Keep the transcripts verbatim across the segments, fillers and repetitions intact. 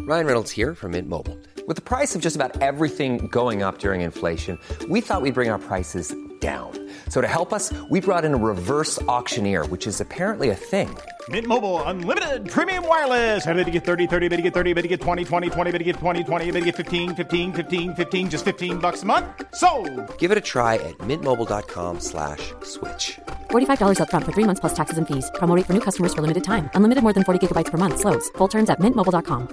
Ryan Reynolds here from Mint Mobile. With the price of just about everything going up during inflation, we thought we'd bring our prices down. So to help us, we brought in a reverse auctioneer, which is apparently a thing. Mint Mobile Unlimited Premium Wireless. How to get thirty, thirty, how to get thirty, how to get twenty, twenty, twenty, how to get twenty, twenty, how to get fifteen, fifteen, fifteen, fifteen, just fifteen bucks a month? Sold! Give it a try at mintmobile.com slash switch. forty-five dollars up front for three months plus taxes and fees. Promo rate for new customers for limited time. Unlimited more than forty gigabytes per month. Slows full terms at mint mobile dot com.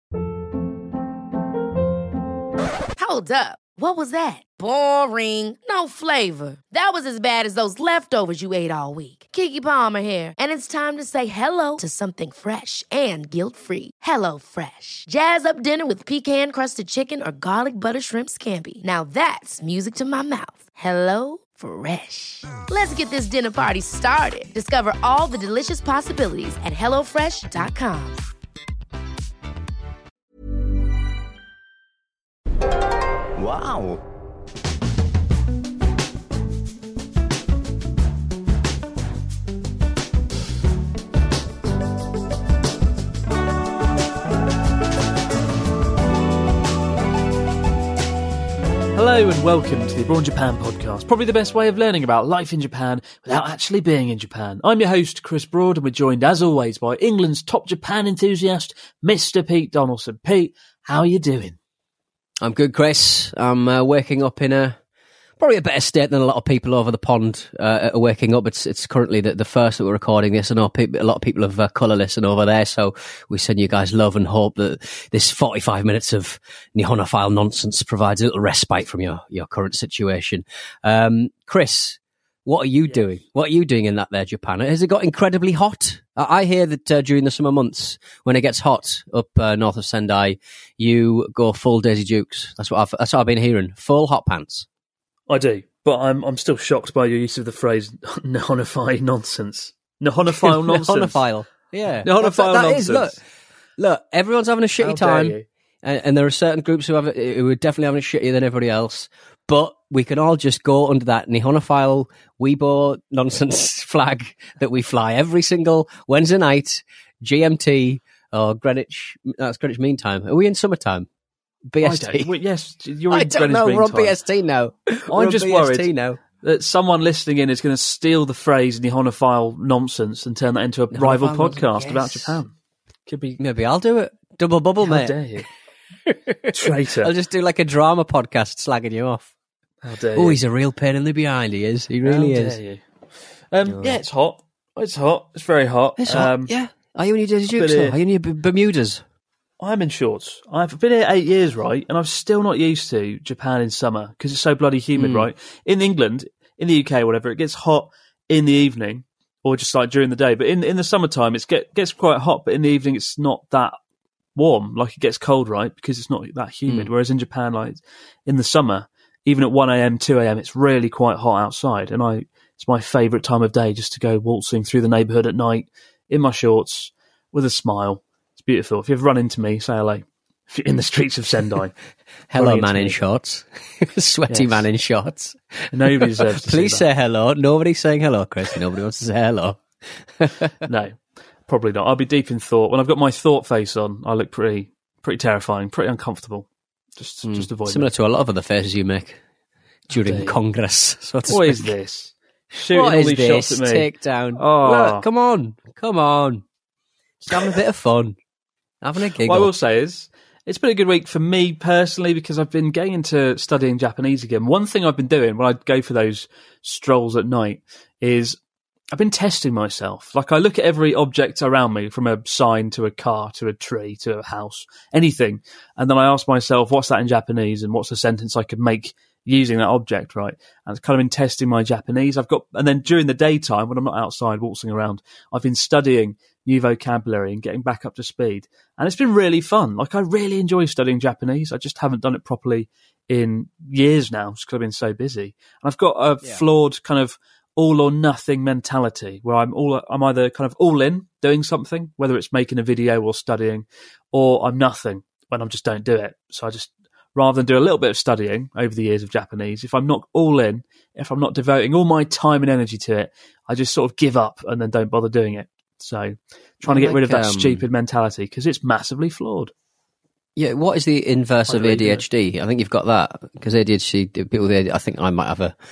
Hold up. What was that? Boring. No flavor. That was as bad as those leftovers you ate all week. Keke Palmer here, and it's time to say hello to something fresh and guilt-free. Hello Fresh. Jazz up dinner with pecan-crusted chicken or garlic butter shrimp scampi. Now that's music to my mouth. Hello Fresh. Let's get this dinner party started. Discover all the delicious possibilities at hello fresh dot com. Wow. Hello and welcome to the Abroad in Japan podcast, probably the best way of learning about life in Japan without actually being in Japan. I'm your host, Chris Broad, and we're joined as always by England's top Japan enthusiast, Mister Pete Donaldson. Pete, how are you doing? I'm good, Chris. I'm uh, waking up in a probably a better state than a lot of people over the pond uh, are waking up. It's it's currently the, the first that we're recording this. I know people, a lot of people have uh, colour listen over there, so we send you guys love and hope that this forty-five minutes of Nihonophile nonsense provides a little respite from your, your current situation. Um, Chris, what are you yes. doing? What are you doing in that there, Japan? Has it got incredibly hot? I hear that uh, during the summer months, when it gets hot up uh, north of Sendai, you go full Daisy Dukes. That's what I've that's what I've been hearing. Full hot pants. I do, but I'm I'm still shocked by your use of the phrase "Nihonophile nonsense." Nihonophile nonsense. Nihonophile, yeah. Nihonophile that, that nonsense. Is, look, look, everyone's having a shitty How time, and, and there are certain groups who have it, who are definitely having it shittier than everybody else. But we can all just go under that Nihonophile Weibo nonsense flag that we fly every single Wednesday night, G M T or Greenwich. That's Greenwich Mean Time. Are we in summertime? B S T. Well, yes, you're in I don't Greenwich know. Mean We're on Time. B S T now. I'm just worried now. that someone listening in is going to steal the phrase Nihonophile nonsense and turn that into a Nihonophile rival podcast nonsense, about yes. Japan. Could be. Maybe I'll do it. Double bubble, How mate. dare you? Traitor. I'll just do like a drama podcast slagging you off. How dare Oh, you? he's a real pain in the behind, he is. He really How is. dare you? Um, yeah, it's hot. It's hot. It's very hot. It's hot, Um, yeah. Are you in your Daisy Dukes, but, uh, though? Are you in your B- Bermudas? I'm in shorts. I've been here eight years, right? And I'm still not used to Japan in summer because it's so bloody humid, Mm. right? In England, in the U K, whatever, it gets hot in the evening or just like during the day. But in in the summertime, it get, gets quite hot, but in the evening, it's not that warm. Like it gets cold, right? Because it's not that humid. Mm. Whereas in Japan, like in the summer, even at one a.m., two a.m., it's really quite hot outside. And I, it's my favourite time of day just to go waltzing through the neighbourhood at night in my shorts with a smile. It's beautiful. If you ever run into me, say hello. If you're in the streets of Sendai. Hello, running man into in me. shorts. Sweaty Yes. man in shorts. Nobody deserves to Please see say hello. Nobody's saying hello, Chris. Nobody wants to say hello. that. No, probably not. I'll be deep in thought. When I've got my thought face on, I look pretty pretty terrifying, pretty uncomfortable. Just Mm. just avoid Similar it. to a lot of other faces you make during dare you. Congress. So to What speak. is this? Shooting What all is these this? shots at me. Take down. Oh. Look, come on. Come on. Just having a bit of fun. Having a giggle. What I will say is, it's been a good week for me personally because I've been getting into studying Japanese again. One thing I've been doing when I go for those strolls at night is I've been testing myself. Like I look at every object around me, from a sign to a car to a tree to a house, anything. And then I ask myself, what's that in Japanese and what's a sentence I could make using that object, right? And it's kind of been testing my Japanese. I've got, and then during the daytime when I'm not outside waltzing around, I've been studying new vocabulary and getting back up to speed. And it's been really fun. Like I really enjoy studying Japanese. I just haven't done it properly in years now just because I've been so busy. And I've got a Yeah. flawed kind of all or nothing mentality where I'm all, I'm either kind of all in doing something, whether it's making a video or studying, or I'm nothing when I just don't do it. So I just, rather than do a little bit of studying over the years of Japanese, if I'm not all in, if I'm not devoting all my time and energy to it, I just sort of give up and then don't bother doing it. So trying to get Like, rid of that um, stupid mentality because it's massively flawed. Yeah, what is the inverse I of don't A D H D? I think you've got that because A D H D people. With I think I might have a.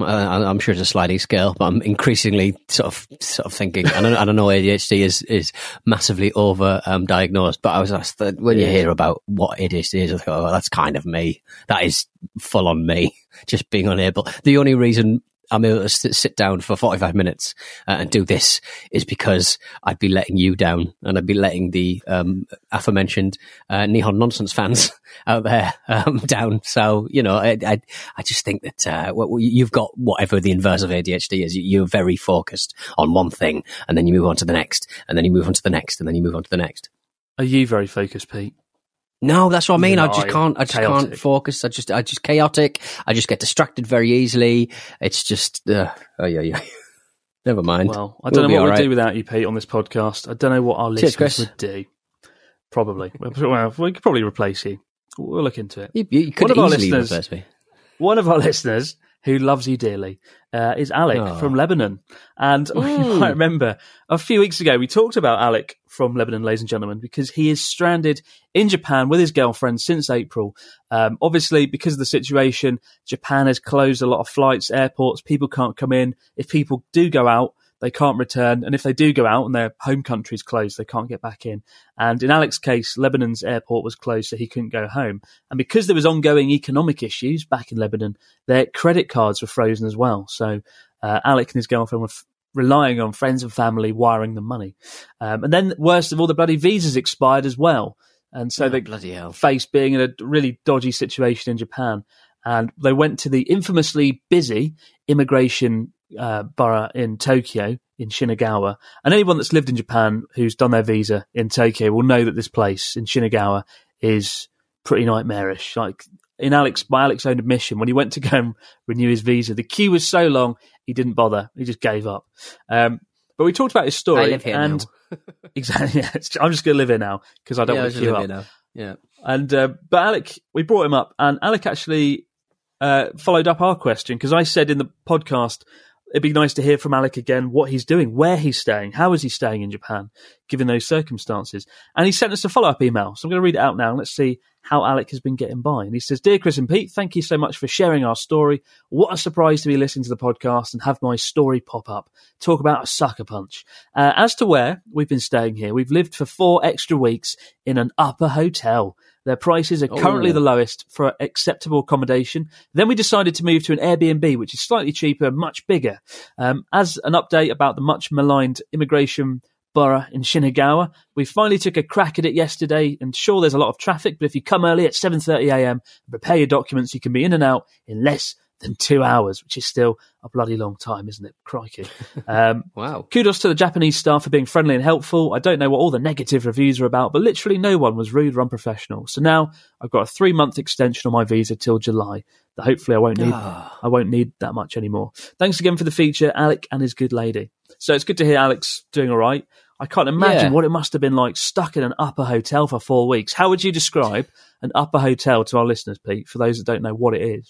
I'm sure it's a sliding scale, but I'm increasingly sort of sort of thinking. I don't, I don't know. A D H D is is massively over um, diagnosed, but I was asked that when you hear about what A D H D is, I think, oh, that's kind of me. That is full on me. Just being unable. The only reason I'm able to sit, sit down for forty-five minutes uh, and do this is because I'd be letting you down, and I'd be letting the um, aforementioned uh, Nihon Nonsense fans out there um, down. So, you know, I I, I just think that uh, you've got whatever the inverse of A D H D is. You're very focused on one thing, and then you move on to the next, and then you move on to the next, and then you move on to the next. Are you very focused, Pete? No, that's what I mean. No, I just can't. I just chaotic. can't focus. I just, I just chaotic. I just get distracted very easily. It's just, uh, oh yeah, yeah. Never mind. Well, I don't We'll know be what we'd all right. do without you, Pete, on this podcast. I don't know what our Cheers, listeners Chris. would do. Probably. Well, we could probably replace you. We'll look into it. You, you could One of our easily listeners- reverse me. One of our listeners who loves you dearly uh, is Alec Oh. from Lebanon. And you might remember a few weeks ago, we talked about Alec from Lebanon, ladies and gentlemen, because he is stranded in Japan with his girlfriend since April. Um, obviously, because of the situation, Japan has closed a lot of flights, airports, people can't come in. If people do go out, they can't return. And if they do go out and their home country's closed, they can't get back in. And in Alec's case, Lebanon's airport was closed, so he couldn't go home. And because there was ongoing economic issues back in Lebanon, their credit cards were frozen as well. So uh, Alec and his girlfriend were f- relying on friends and family wiring them money. Um, and then, worst of all, the bloody visas expired as well. And so Oh, they bloody hell. faced being in a really dodgy situation in Japan. And they went to the infamously busy immigration uh, borough in Tokyo, in Shinagawa. And anyone that's lived in Japan who's done their visa in Tokyo will know that this place in Shinagawa is pretty nightmarish. Like in Alex, by Alex's own admission, when he went to go and renew his visa, the queue was so long he didn't bother. He just gave up. Um, but we talked about his story. I live here and now. exactly, yeah, it's- I'm just going to live here now because I don't Yeah, want I to queue live up. here now. Yeah. And uh, but Alec, we brought him up, and Alec actually uh, followed up our question because I said in the podcast it'd be nice to hear from Alec again what he's doing, where he's staying, how is he staying in Japan, given those circumstances. And he sent us a follow up email, so I'm going to read it out now and let's see how Alec has been getting by. And he says, "Dear Chris and Pete, thank you so much for sharing our story. What a surprise to be listening to the podcast and have my story pop up. Talk about a sucker punch. Uh, as to where we've been staying here, we've lived for four extra weeks in an upper hotel. Their prices are currently Oh. the lowest for acceptable accommodation. Then we decided to move to an Airbnb, which is slightly cheaper, much bigger. Um, as an update about the much maligned immigration borough in Shinagawa, we finally took a crack at it yesterday, and sure, there's a lot of traffic, but if you come early at seven thirty a.m. and prepare your documents, you can be in and out in less than two hours, which is still a bloody long time, isn't it? Crikey. Um, Wow. Kudos to the Japanese staff for being friendly and helpful. I don't know what all the negative reviews are about, but literally no one was rude or unprofessional. So now I've got a three month extension on my visa till July. That hopefully I won't need. Ah. I won't need that much anymore. Thanks again for the feature, Alec and his good lady. So it's good to hear Alex doing all right. I can't imagine Yeah. what it must have been like stuck in an upper hotel for four weeks. How would you describe an upper hotel to our listeners, Pete, for those that don't know what it is?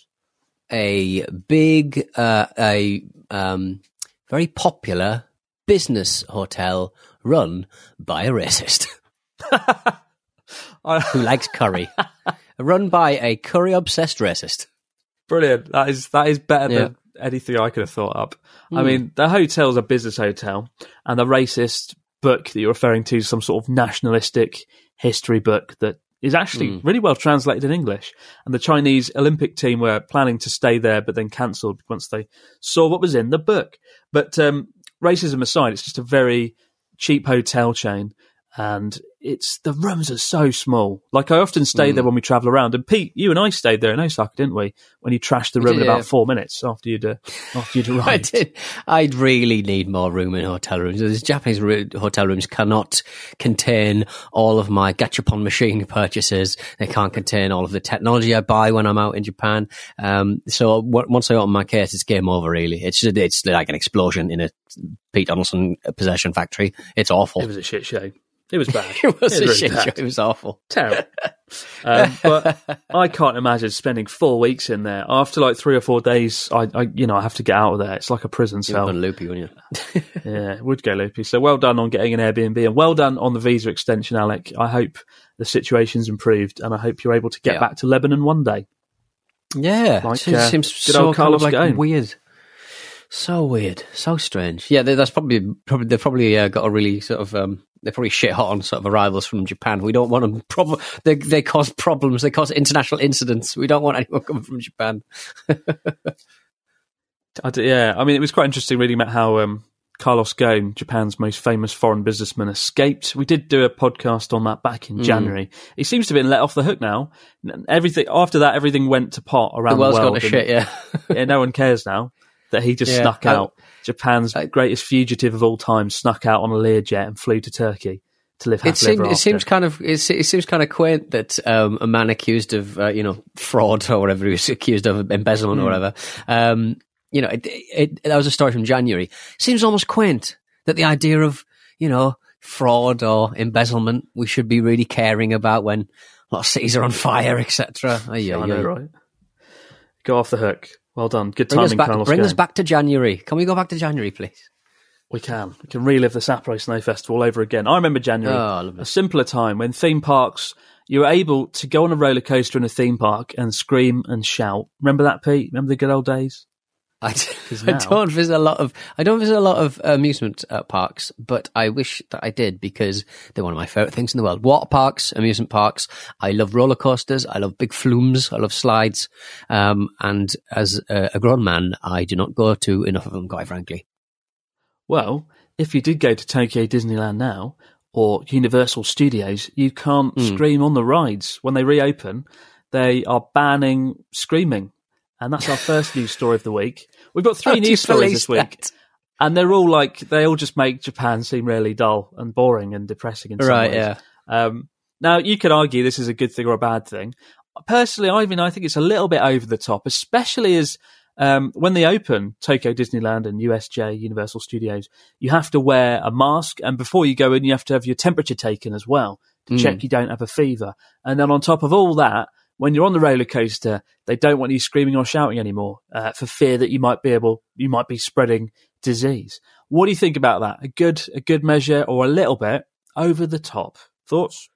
A big, uh, a um, very popular business hotel run by a racist who likes curry. Run by a curry-obsessed racist. Brilliant. That is that is better Yeah. than anything I could have thought up. I mean, the hotel's a business hotel, and the racist book that you're referring to is some sort of nationalistic history book that is actually really well translated in English. And the Chinese Olympic team were planning to stay there, but then cancelled once they saw what was in the book. But um, racism aside, it's just a very cheap hotel chain. And it's the rooms are so small. Like I often stay there when we travel around. And Pete, you and I stayed there in Osaka, didn't we? When you trashed the room did, in about yeah. four minutes after you'd uh, after you'd I arrived. did. I'd really need more room in hotel rooms. These Japanese ro- hotel rooms cannot contain all of my gachapon machine purchases. They can't contain all of the technology I buy when I'm out in Japan. Um, so w- once I open my case, it's game over. Really, it's it's like an explosion in a Pete Donaldson possession factory. It's awful. It was a shit show. It was bad. It was a really shit bad. show. It was awful. Terrible. Um, but I can't imagine spending four weeks in there. After like three or four days, I, I you know, I have to get out of there. It's like a prison cell. You've gone loopy, wouldn't you? Yeah, it would go loopy. So well done on getting an Airbnb, and well done on the visa extension, Alec. I hope the situation's improved, and I hope you're able to get Yeah. back to Lebanon one day. Yeah, Like, it uh, seems good so old kind of Carlos like Ghosn. weird. So weird, so strange. Yeah, they- that's probably probably they've probably uh, got a really sort of um, they're probably shit hot on sort of arrivals from Japan. We don't want them. Prob- they they cause problems. They cause international incidents. We don't want anyone coming from Japan. I d- yeah, I mean, it was quite interesting reading about how um, Carlos Ghosn, Japan's most famous foreign businessman, escaped. We did do a podcast on that back in Mm. January. He seems to have been let off the hook now. Everything after that, everything went to pot around The the, world's world. gone to and- shit. Yeah. yeah, no one cares now that he just Yeah, snuck I- out. Japan's I- greatest fugitive of all time snuck out on a Learjet and flew to Turkey to live happily It seems ever it after. seems kind of it, se- it seems kind of quaint that um, a man accused of uh, you know fraud or whatever he was accused of embezzlement or whatever. Um, you know, it, it, that was a story from January. Seems almost quaint that the idea of you know fraud or embezzlement we should be really caring about when a lot of cities are on fire, et cetera. I know, right? Go off the hook. Well done. Good Bring us timing, back. Carlos Bring us Ghosn. back to January. Can we go back to January, please? We can. We can relive the Sapporo Snow Festival all over again. I remember January, Oh, lovely. a simpler time when theme parks, you were able to go on a roller coaster in a theme park and scream and shout. Remember that, Pete? Remember the good old days? I, d- now- I don't visit a lot of I don't visit a lot of amusement uh, parks, but I wish that I did because they're one of my favourite things in the world. Water parks, amusement parks. I love roller coasters. I love big flumes. I love slides. Um, and as a, a grown man, I do not go to enough of them, quite frankly. Well, if you did go to Tokyo Disneyland now or Universal Studios, you can't Hmm. scream on the rides. When they reopen, they are banning screaming. And that's our first news story of the week. We've got How three do you news stories police this week. that? And they're all like, they all just make Japan seem really dull and boring and depressing in some Right, ways. yeah. Um, now, you could argue this is a good thing or a bad thing. Personally, I mean, I think it's a little bit over the top, especially as um, when they open Tokyo Disneyland and U S J, Universal Studios, you have to wear a mask. And before you go in, you have to have your temperature taken as well to Mm. check you don't have a fever. And then on top of all that, when you're on the roller coaster, they don't want you screaming or shouting anymore uh, for fear that you might be able, you might be spreading disease. What do you think about that? A good, a good measure, or a little bit over the top? Thoughts?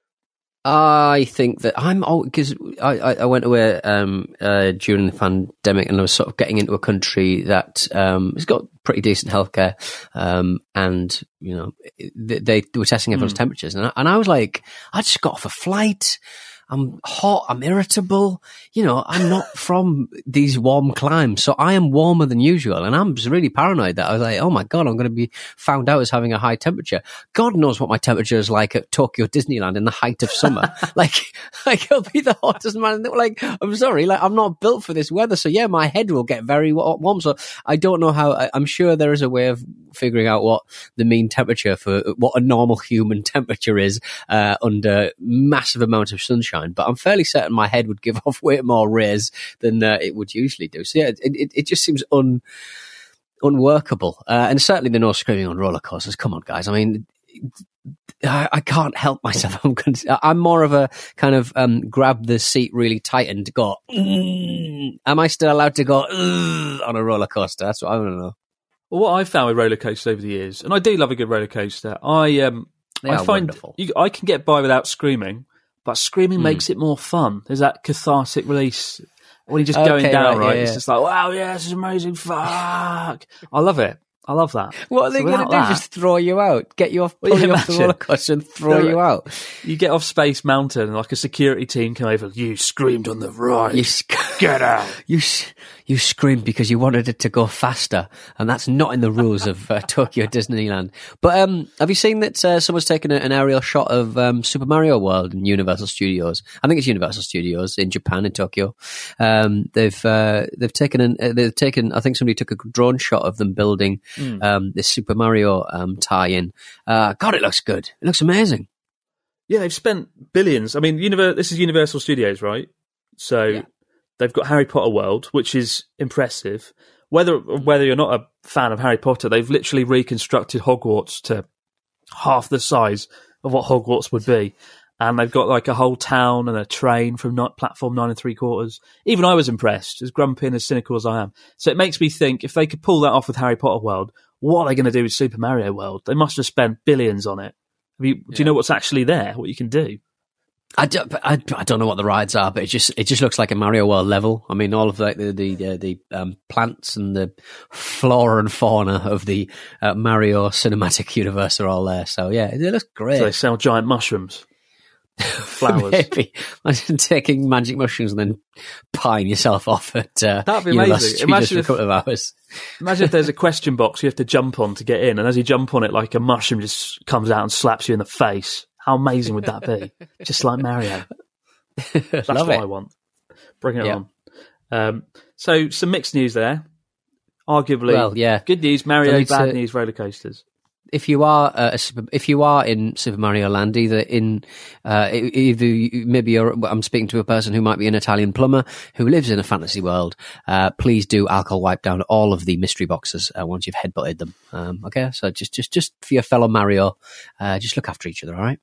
I think that I'm because I, I, I went away um, uh, during the pandemic and I was sort of getting into a country that um, has got pretty decent healthcare, um, and you know they, they were testing everyone's temperatures, and I, and I was like, I just got off a flight. I'm hot, I'm irritable, you know, I'm not from these warm climes, so I am warmer than usual, and I'm just really paranoid that I was like, oh my God, I'm going to be found out as having a high temperature. God knows what my temperature is like at Tokyo Disneyland in the height of summer. like, like it'll be the hottest man. Like, I'm sorry, like I'm not built for this weather, so yeah, my head will get very wa- warm. So I don't know how. I, I'm sure there is a way of figuring out what the mean temperature for what a normal human temperature is uh, under massive amount of sunshine. But I'm fairly certain my head would give off way more rays than uh, it would usually do. So yeah, it, it, it just seems un unworkable. Uh, and certainly the no screaming on roller coasters. Come on, guys. I mean, I, I can't help myself. I'm, con- I'm more of a kind of um, grab the seat really tight and go, mm. Am I still allowed to go "Ugh," on a roller coaster? That's what I want to know. Well, what I've found with roller coasters over the years, and I do love a good roller coaster, I um, They I are find wonderful. you, I can get by without screaming, but screaming Hmm. makes it more fun. There's that cathartic release when you're just going Okay, down, right, right? yeah, It's yeah. just like, wow, yeah, this is amazing. Fuck. I love it. I love that. What are they So going to without do? that- Just throw you out? Get you off, Well, pull yeah, you off the imagine. roller coaster and throw They're- you out? You get off Space Mountain and like a security team come over, you screamed on the ride. You sc- Get out. You s- you screamed because you wanted it to go faster, and that's not in the rules of uh, Tokyo Disneyland. But um, have you seen that uh, someone's taken a, an aerial shot of um, Super Mario World in Universal Studios? I think it's Universal Studios in Japan, in Tokyo. Um, they've uh, they've taken an, uh, they've taken. I think somebody took a drone shot of them building um, this Super Mario um, tie-in. Uh, God, it looks good. It looks amazing. Yeah, they've spent billions. I mean, Univer- this is Universal Studios, right? So Yeah. they've got Harry Potter World, which is impressive. Whether whether you're not a fan of Harry Potter, they've literally reconstructed Hogwarts to half the size of what Hogwarts would be. and they've got like a whole town and a train from not platform nine and three quarters. Even I was impressed, as grumpy and as cynical as I am. So it makes me think, if they could pull that off with Harry Potter World, what are they going to do with Super Mario World? They must have spent billions on it. I mean, do you know what's actually there? What you can do? I don't, I, I don't know what the rides are, but it just it just looks like a Mario World level. I mean, all of like the the the, the um, plants and the flora and fauna of the uh, Mario cinematic universe are all there. So yeah, it looks great. So they sell giant mushrooms, flowers. Maybe imagine taking magic mushrooms and then pieing yourself off at uh, that'd be Universal amazing. Imagine Studios if, for a couple of hours. Imagine if there's a question box you have to jump on to get in, and as you jump on it, like a mushroom just comes out and slaps you in the face. How amazing would that be? Just like Mario. That's Love what it. I want. Bring it Yeah. on. Um, so some mixed news there. Arguably, Well, yeah. good news, Mario, Delete bad it. news, roller coasters. If you are uh, a Super, if you are in Super Mario Land, either in uh, e- either you- maybe you're, I'm speaking to a person who might be an Italian plumber who lives in a fantasy world. Uh, please do alcohol wipe down all of the mystery boxes uh, once you've headbutted them. Um, okay, so just just just for your fellow Mario, uh, just look after each other. All right.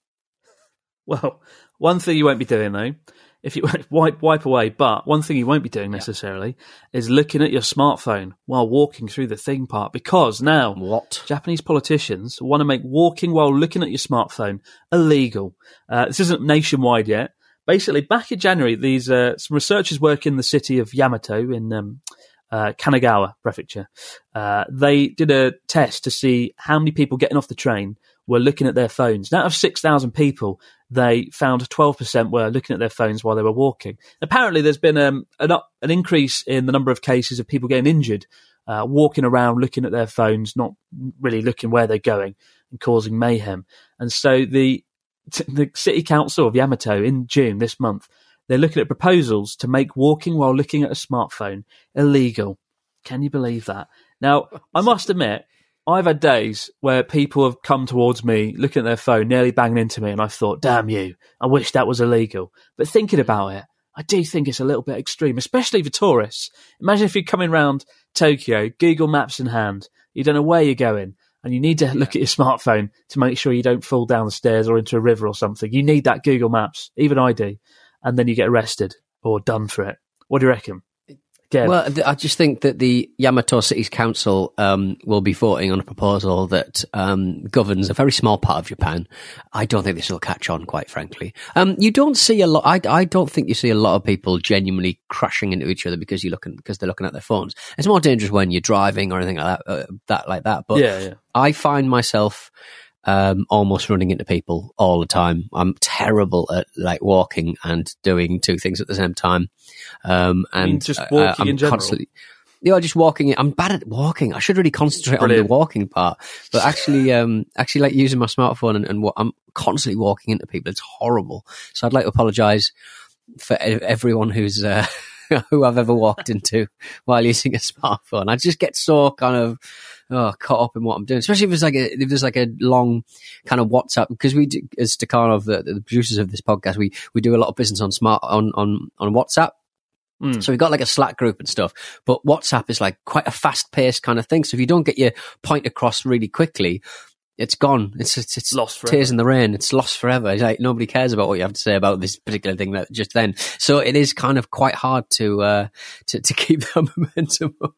Well, one thing you won't be doing though, if you wipe wipe away, but one thing you won't be doing necessarily is looking at your smartphone while walking through the theme park, because now What? Japanese politicians want to make walking while looking at your smartphone illegal. Uh, this isn't nationwide yet. Basically, back in January, these uh, some researchers work in the city of Yamato in um, uh, Kanagawa Prefecture. Uh, they did a test to see how many people getting off the train were looking at their phones. And out of six thousand people, they found twelve percent were looking at their phones while they were walking. Apparently, there's been um, an, up, an increase in the number of cases of people getting injured, uh, walking around, looking at their phones, not really looking where they're going, and causing mayhem. And so the the City Council of Yamato in June this month, they're looking at proposals to make walking while looking at a smartphone illegal. Can you believe that? Now, I must admit, I've had days where people have come towards me, looking at their phone, nearly banging into me, and I've thought, damn you, I wish that was illegal. But thinking about it, I do think it's a little bit extreme, especially for tourists. Imagine if you're coming around Tokyo, Google Maps in hand, you don't know where you're going, and you need to look at your smartphone to make sure you don't fall down the stairs or into a river or something. You need that Google Maps, even I do, and then you get arrested or done for it. What do you reckon? Again. Well, th- I just think that the Yamato City's Council um, will be voting on a proposal that um, governs a very small part of Japan. I don't think this will catch on, quite frankly. Um, you don't see a lot. I, I don't think you see a lot of people genuinely crashing into each other because you looking because they're looking at their phones. It's more dangerous when you're driving or anything like that. Uh, that like that. But yeah, yeah. I find myself um, almost running into people all the time. I'm terrible at like walking and doing two things at the same time. Um, and I mean, just uh, walking I'm in general? constantly, you know, just walking. I'm bad at walking. I should really concentrate Brilliant. on the walking part, but actually, um, actually like using my smartphone and, and what I'm constantly walking into people. It's horrible. So I'd like to apologise for e- everyone who's, uh, who I've ever walked into while using a smartphone. I just get so kind of, oh, caught up in what I'm doing, especially if it's like a, if there's like a long kind of WhatsApp, because we do, as Stakhanov, the, the producers of this podcast, we, we do a lot of business on smart, on, on, on WhatsApp. Mm. So we've got like a Slack group and stuff, but WhatsApp is like quite a fast paced kind of thing. So if you don't get your point across really quickly, it's gone. It's it's, it's Lost forever. tears in the rain. It's lost forever. It's like nobody cares about what you have to say about this particular thing that just then. So it is kind of quite hard to uh, to, to keep that momentum up.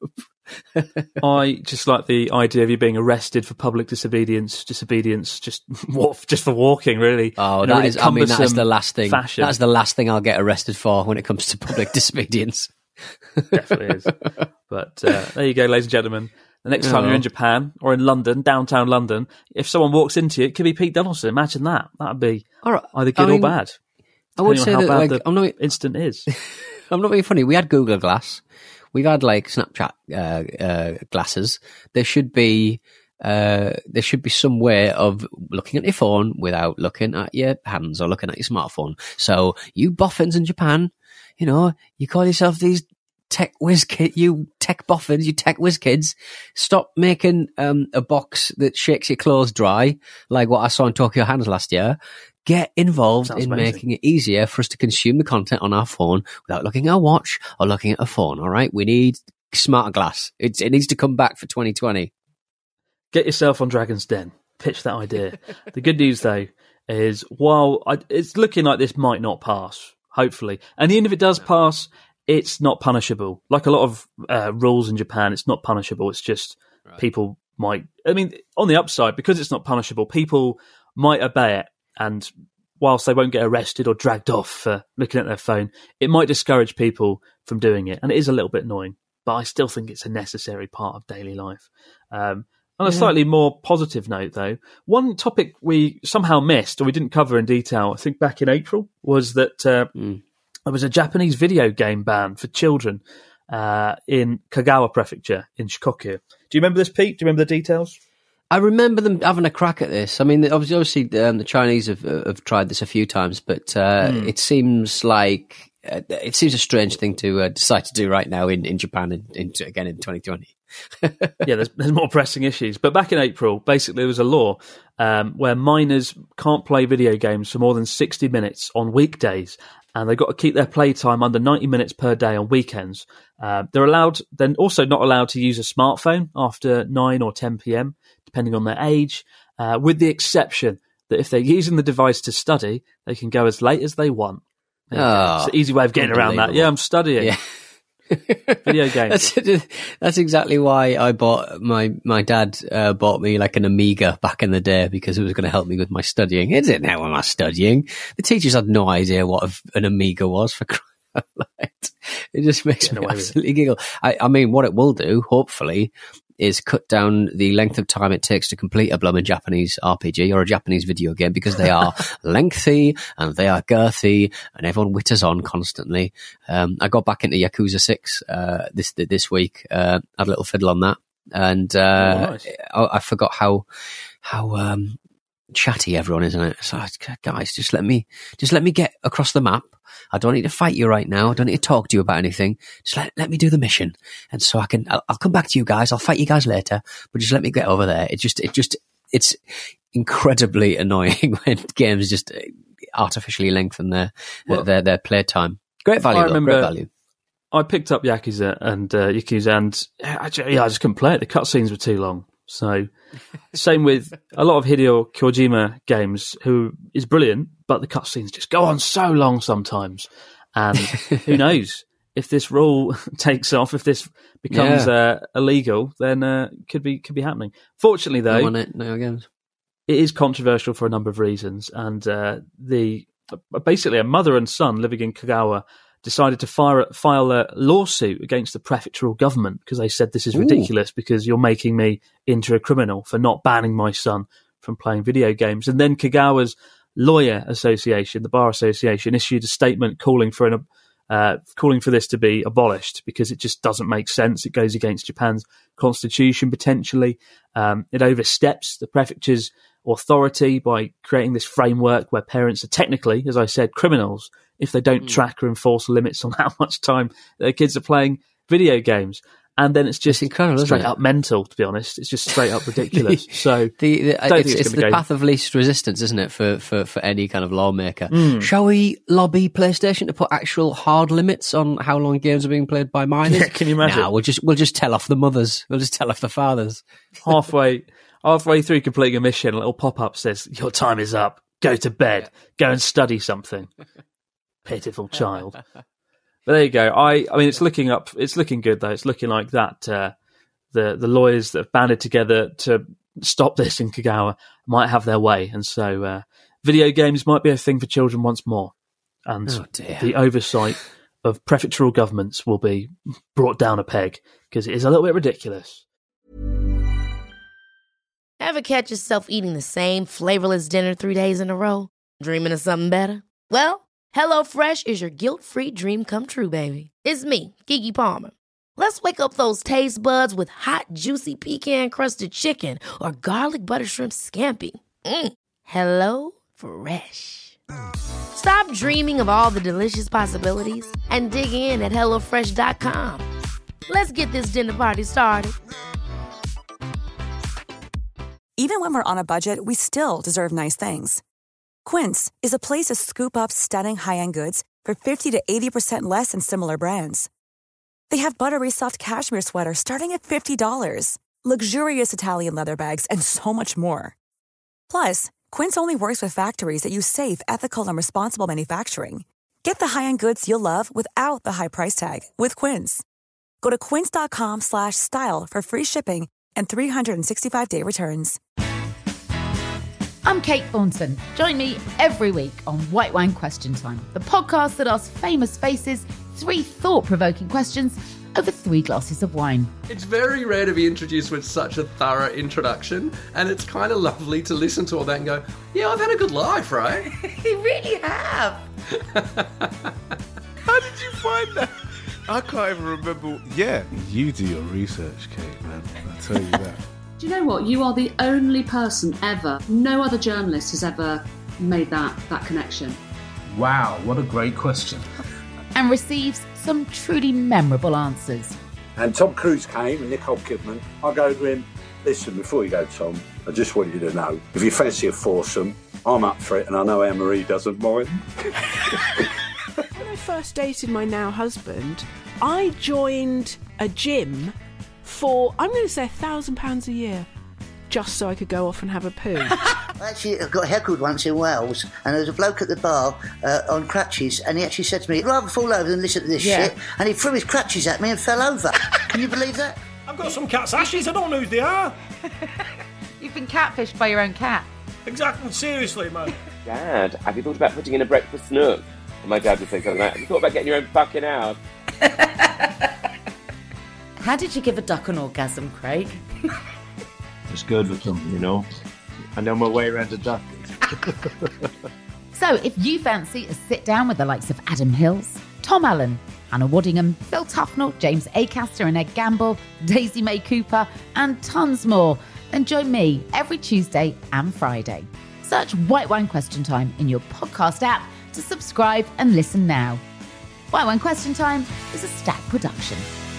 I just like the idea of you being arrested for public disobedience, disobedience, just walk, just for walking, really. Oh, in a that really is. I mean, that is cumbersome the last thing. fashion. That's the last thing I'll get arrested for when it comes to public disobedience. Definitely is. But uh, there you go, ladies and gentlemen. The next time Oh. you're in Japan or in London, downtown London, if someone walks into you, it could be Pete Donaldson. Imagine that. That'd be All right. either good I mean, or bad. I would say depending on that how bad like the I'm not. instant is. I'm not being funny. We had Google Glass. We've had like Snapchat uh, uh, glasses. There should be uh, there should be some way of looking at your phone without looking at your hands or looking at your smartphone. So you boffins in Japan, you know, you call yourself these tech whiz kid, you tech boffins, you tech whiz kids. Stop making um, a box that shakes your clothes dry, like what I saw in Tokyo Hands last year. Get involved Sounds in amazing. making it easier for us to consume the content on our phone without looking at a watch or looking at a phone. All right, we need smart glass. It, it needs to come back for twenty twenty. Get yourself on Dragon's Den. Pitch that idea. The good news, though, is while I, it's looking like this might not pass, hopefully, and even if it does pass, it's not punishable. Like a lot of uh, rules in Japan, it's not punishable. It's just right. people might, I mean, on the upside, because it's not punishable, people might obey it, and whilst they won't get arrested or dragged off for looking at their phone, it might discourage people from doing it, and it is a little bit annoying, but I still think it's a necessary part of daily life. Um, on a yeah. slightly more positive note, though, one topic we somehow missed, or we didn't cover in detail, I think back in April, was that uh, mm. there was a Japanese video game ban for children uh, in Kagawa Prefecture in Shikoku. Do you remember this, Pete? Do you remember the details? I remember them having a crack at this. I mean, obviously, obviously um, the Chinese have, have tried this a few times, but uh, mm. it seems like uh, it seems a strange thing to uh, decide to do right now in, in Japan, in, in, again in twenty twenty. yeah, there's, there's more pressing issues. But back in April, basically, there was a law um, where minors can't play video games for more than sixty minutes on weekdays, and they've got to keep their playtime under ninety minutes per day on weekends. Uh, they're allowed. They're also not allowed to use a smartphone after nine or ten p.m. depending on their age, uh, with the exception that if they're using the device to study, they can go as late as they want. Oh, it's an easy way of getting around that. Yeah, I'm studying. Yeah. Video games. That's, that's exactly why I bought my my dad uh, bought me like an Amiga back in the day, because it was going to help me with my studying. It didn't help with my studying. The teachers had no idea what an Amiga was, for crying out loud. It just makes me absolutely giggle. I, I mean, what it will do, hopefully, is cut down the length of time it takes to complete a blooming Japanese R P G or a Japanese video game, because they are lengthy and they are girthy and everyone witters on constantly. Um, I got back into Yakuza six uh, this this week, uh, had a little fiddle on that, and uh, oh, nice. I, I forgot how how um, chatty everyone is in it. So, guys, just let me just let me get across the map. I don't need to fight you right now. I don't need to talk to you about anything. Just let, let me do the mission. And so I can, I'll, I'll come back to you guys. I'll fight you guys later, but just let me get over there. It just, it just, it's incredibly annoying when games just artificially lengthen their, well, their, their playtime. Great value, I remember, though, great value. I picked up Yakuza and, uh, Yakuza and actually, yeah, I just couldn't play it. The cutscenes were too long. So, same with a lot of Hideo Kojima games, who is brilliant, but the cutscenes just go on so long sometimes. And who knows, if this rule takes off, if this becomes yeah. uh, illegal, then uh, could be could be happening. Fortunately, though, no it, no games. It is controversial for a number of reasons. And uh, the basically a mother and son living in Kagawa decided to fire, file a lawsuit against the prefectural government because they said this is ridiculous Ooh. because you're making me into a criminal for not banning my son from playing video games. And then Kagawa's lawyer association, the bar association, issued a statement calling for an uh, calling for this to be abolished because it just doesn't make sense. It goes against Japan's constitution potentially. Um, it oversteps the prefecture's authority by creating this framework where parents are technically, as I said, criminals if they don't mm. track or enforce limits on how much time their kids are playing video games. And then it's just it's incredible, straight isn't it? up mental, to be honest. It's just straight up ridiculous. So the, the, it's, it's, it's the go. path of least resistance, isn't it, for, for, for any kind of lawmaker? Mm. Shall we lobby PlayStation to put actual hard limits on how long games are being played by minors? Yeah, can you imagine? No, we'll just we'll just tell off the mothers. We'll just tell off the fathers. Halfway halfway through completing a mission, a little pop up says, "Your time is up. Go to bed. Go and study something." Pitiful child. But there you go. I, I mean, it's looking up. It's looking good, though. It's looking like that. Uh, the the lawyers that have banded together to stop this in Kagawa might have their way, and so uh, video games might be a thing for children once more. And oh dear. The oversight of prefectural governments will be brought down a peg because it is a little bit ridiculous. Ever catch yourself eating the same flavorless dinner three days in a row? Dreaming of something better? Well, HelloFresh is your guilt-free dream come true, baby. It's me, Keke Palmer. Let's wake up those taste buds with hot, juicy pecan-crusted chicken or garlic butter shrimp scampi. Mm. Hello Fresh. Stop dreaming of all the delicious possibilities and dig in at hello fresh dot com. Let's get this dinner party started. Even when we're on a budget, we still deserve nice things. Quince is a place to scoop up stunning high-end goods for fifty to eighty percent less than similar brands. They have buttery soft cashmere sweaters starting at fifty dollars, luxurious Italian leather bags, and so much more. Plus, Quince only works with factories that use safe, ethical, and responsible manufacturing. Get the high-end goods you'll love without the high price tag with Quince. Go to quince.com slash style for free shipping and three sixty-five day returns. I'm Kate Thornton. Join me every week on White Wine Question Time, the podcast that asks famous faces three thought-provoking questions over three glasses of wine. It's very rare to be introduced with such a thorough introduction, and it's kind of lovely to listen to all that and go, yeah, I've had a good life, right? You really have. How did you find that? I can't even remember. Yeah, you do your research, Kate, man. I'll tell you that. Do you know what? You are the only person ever, no other journalist has ever made that, that connection. Wow, what a great question. And receives some truly memorable answers. And Tom Cruise came and Nicole Kidman. I go to him, listen, before you go, Tom, I just want you to know, if you fancy a foursome, I'm up for it, and I know Anne-Marie doesn't mind. When I first dated my now husband, I joined a gym for, I'm going to say, a thousand pounds a year, just so I could go off and have a poo. I actually got heckled once in Wales, and there was a bloke at the bar uh, on crutches, and he actually said to me, I'd rather fall over than listen to this Yeah. shit, and he threw his crutches at me and fell over. Can you believe that? I've got some cat's ashes, I don't know who they are. You've been catfished by your own cat. Exactly, seriously, man. Dad, have you thought about putting in a breakfast nook? And my dad would say something like, have you thought about getting your own fucking house? How did you give a duck an orgasm, Craig? It's good with them, you know. I know my way around a duck. So if you fancy a sit down with the likes of Adam Hills, Tom Allen, Hannah Waddingham, Phil Tufnell, James Acaster and Ed Gamble, Daisy May Cooper, and tons more, then join me every Tuesday and Friday. Search White Wine Question Time in your podcast app to subscribe and listen now. White Wine Question Time is a Stack production.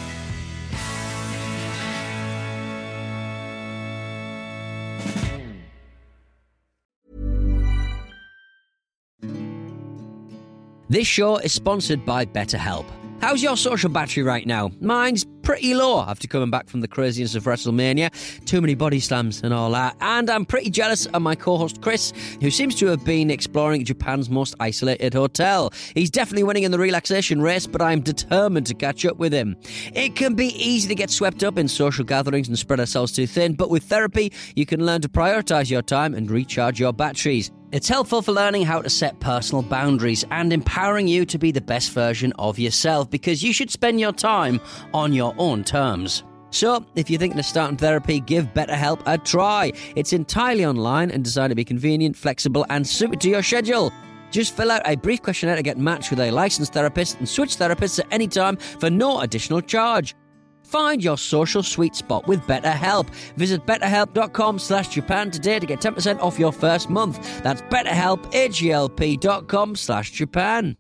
This show is sponsored by BetterHelp. How's your social battery right now? Mine's pretty low after coming back from the craziness of WrestleMania. Too many body slams and all that. And I'm pretty jealous of my co-host Chris, who seems to have been exploring Japan's most isolated hotel. He's definitely winning in the relaxation race, but I'm determined to catch up with him. It can be easy to get swept up in social gatherings and spread ourselves too thin, but with therapy, you can learn to prioritise your time and recharge your batteries. It's helpful for learning how to set personal boundaries and empowering you to be the best version of yourself, because you should spend your time on your own terms. So, if you're thinking of starting therapy, give BetterHelp a try. It's entirely online and designed to be convenient, flexible and suited to your schedule. Just fill out a brief questionnaire to get matched with a licensed therapist and switch therapists at any time for no additional charge. Find your social sweet spot with BetterHelp. Visit betterhelp.com slash Japan today to get ten percent off your first month. That's betterhelp, H-E-L-P dot com slash Japan.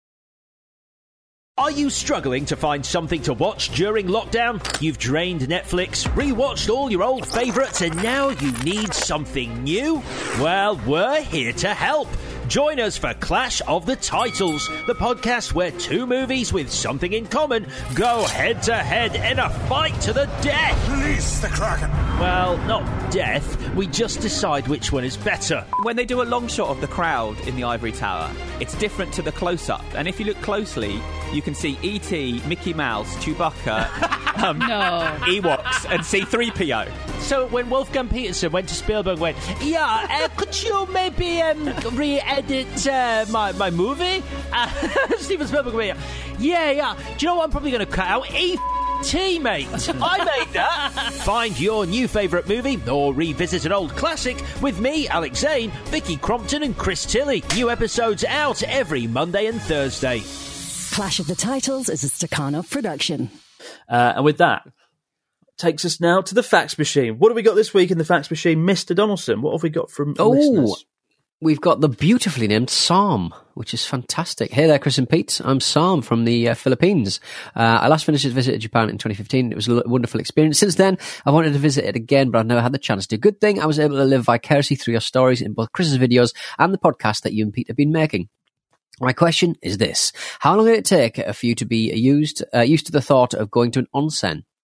Are you struggling to find something to watch during lockdown? You've drained Netflix, rewatched all your old favourites, and now you need something new? Well, we're here to help. Join us for Clash of the Titles, the podcast where two movies with something in common go head-to-head in a fight to the death. Release the Kraken. Well, not death. We just decide which one is better. When they do a long shot of the crowd in the Ivory Tower, it's different to the close-up. And if you look closely, you can see E T, Mickey Mouse, Chewbacca, um, no. Ewoks, and C three P O. So when Wolfgang Peterson went to Spielberg and went, yeah, uh, could you maybe um, re-edit uh, my, my movie? Uh, Steven Spielberg went, yeah, yeah. Do you know what I'm probably going to cut out? E T, mate. I made that. Find your new favourite movie or revisit an old classic with me, Alex Zane, Vicky Crompton and Chris Tilley. New episodes out every Monday and Thursday. Clash of the Titles is a Stakhanov production. Uh, and with that, takes us now to the fax machine. What have we got this week in the fax machine, Mister Donaldson? What have we got from oh, listeners? We've got the beautifully named Sam, which is fantastic. Hey there, Chris and Pete. I'm Sam from the uh, Philippines. Uh, I last finished a visit to Japan in twenty fifteen. It was a wonderful experience. Since then, I wanted to visit it again, but I've never had the chance to. Good thing I was able to live vicariously through your stories in both Chris's videos and the podcast that you and Pete have been making. My question is this. How long did it take for you to be used uh, used to the thought of going to an onsen?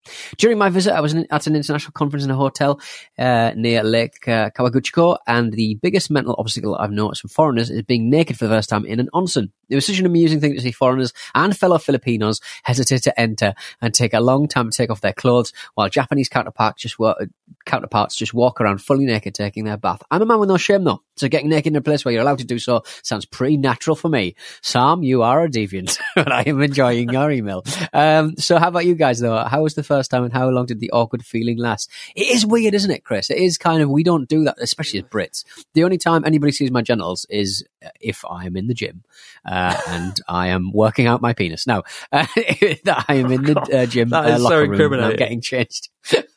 During my visit, I was in, at an international conference in a hotel uh, near Lake uh, Kawaguchiko, and the biggest mental obstacle I've noticed from foreigners is being naked for the first time in an onsen. It was such an amusing thing to see foreigners and fellow Filipinos hesitate to enter and take a long time to take off their clothes, while Japanese counterparts just wa- counterparts just walk around fully naked taking their bath. I'm a man with no shame, though, so getting naked in a place where you're allowed to do so sounds pretty natural for me. Sam, you are a deviant, and I am enjoying your email. Um, so how about you guys, though? How was the first time, and how long did the awkward feeling last? It is weird, isn't it, Chris? It is kind of, we don't do that, especially as Brits. The only time anybody sees my genitals is if I am in the gym uh, and I am working out my penis. No, uh, that I am in the uh, gym uh, locker room and I'm getting changed.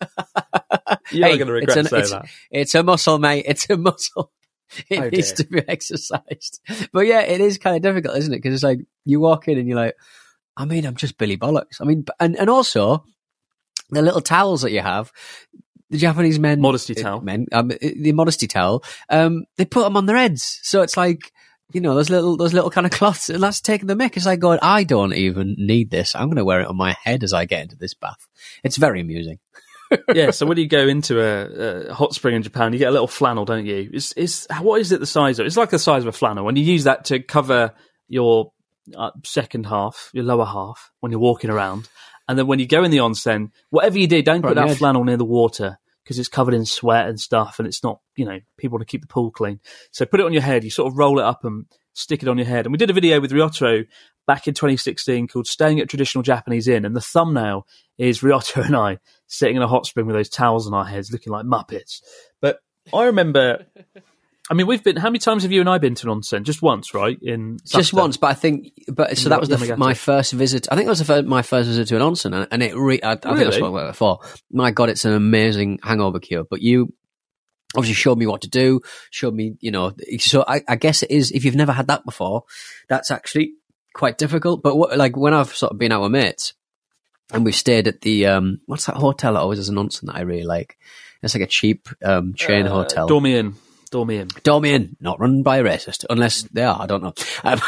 You're hey, going to regret it's an, saying it's, that. It's a muscle, mate. It's a muscle. It Oh, needs dear. to be exercised. But yeah, it is kind of difficult, isn't it? Because it's like you walk in and you're like, I mean, I'm just Billy Bollocks. I mean, and, and also the little towels that you have, the Japanese men, modesty towel, men, um, the modesty towel, um, they put them on their heads. So it's like, you know, those little, those little kind of cloths, and that's taking the mick. It's like going, I don't even need this. I'm going to wear it on my head as I get into this bath. It's very amusing. Yeah, so when you go into a, a hot spring in Japan, you get a little flannel, don't you? It's, it's what is it the size of? It's like the size of a flannel, and you use that to cover your uh, second half, your lower half, when you're walking around. And then when you go in the onsen, whatever you do, don't Right put on the that edge. flannel near the water because it's covered in sweat and stuff, and it's not, you know, people want to keep the pool clean. So put it on your head. You sort of roll it up and stick it on your head. And we did a video with Ryotaro back in twenty sixteen called Staying at Traditional Japanese Inn, and the thumbnail is Ryotaro and I sitting in a hot spring with those towels on our heads looking like Muppets. But I remember, I mean, we've been, how many times have you and I been to an onsen? Just once, right? In Just Sapporo. once, but I think, but so that was the, Yamagata. my first visit. I think it was the first, my first visit to an onsen, and, and it re, I, I think I Really? spoke about it before. My God, it's an amazing hangover cure. But you obviously showed me what to do, showed me, you know, so I, I guess it is, if you've never had that before, that's actually quite difficult. But what, like when I've sort of been out with mates, and we've stayed at the, um, what's that hotel that always has an onsen that I really like? It's like a cheap um, chain Uh, hotel. Dormy Inn. Dormy Inn. Dormy Inn, not run by a racist, unless they are, I don't know. Um,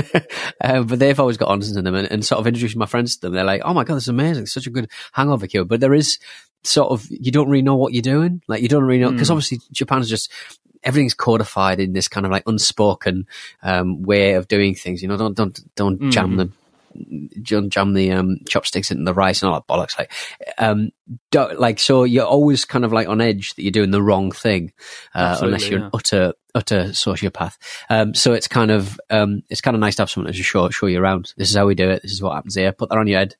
um, but they've always got onsens in them, and, and sort of introducing my friends to them. They're like, oh my God, this is amazing. It's such a good hangover cure. But there is sort of, you don't really know what you're doing. Like, you don't really know, because Mm. obviously Japan's just, everything's codified in this kind of like unspoken um, way of doing things. You know, don't, don't, don't Mm. jam the Jam, jam the um, chopsticks into the rice and all that bollocks. Like, um, don't, like, so you're always kind of like on edge that you're doing the wrong thing, uh, Absolutely, unless you're yeah. an utter, utter sociopath. Um, so it's kind of, um, it's kind of nice to have someone to just show, show you around. This is how we do it. This is what happens here. Put that on your head.